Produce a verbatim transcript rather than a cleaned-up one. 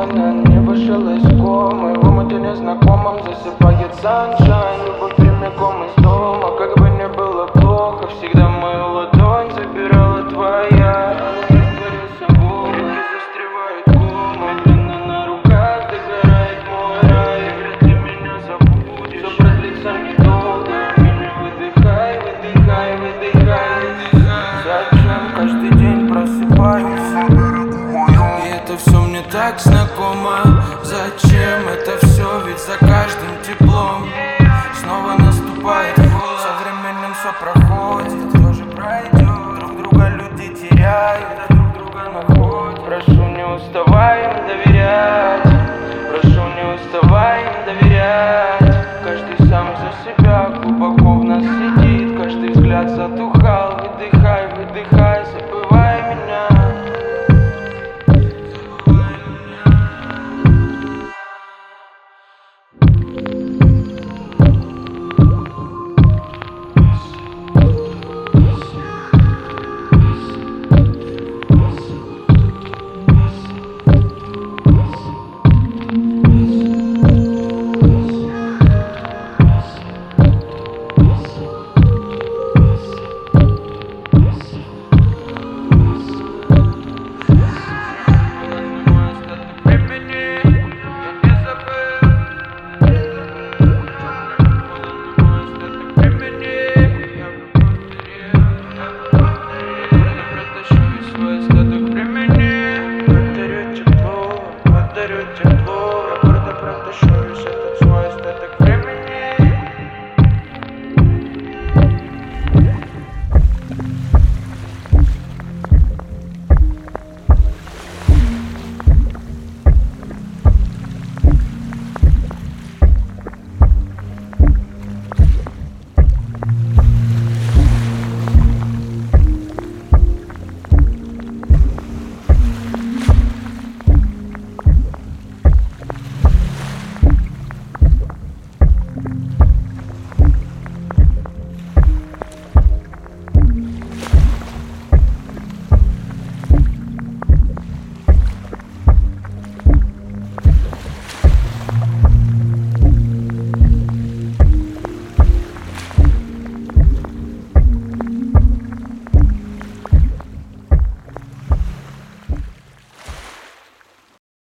на небо шелестком, и в омуте незнакомом засыпает саншайн. Любовь прямиком из дома, как бы не было плохо, всегда мою ладонь забирала твоя. Реки застревает комом, длинно на руках догорает мой рай. Вряд ли меня забудешь, все продлится недолго. Меня выдыхай, выдыхай, выдыхай, выдыхай. Зачем каждый день просыпаюсь, и это все мне так знакомо? Зачем это все, ведь за каждым теплом снова наступает холод. Со временем все проходит, тоже пройдет. Друг друга люди теряют, а друг друга находят. Прошу, не уставай им доверять.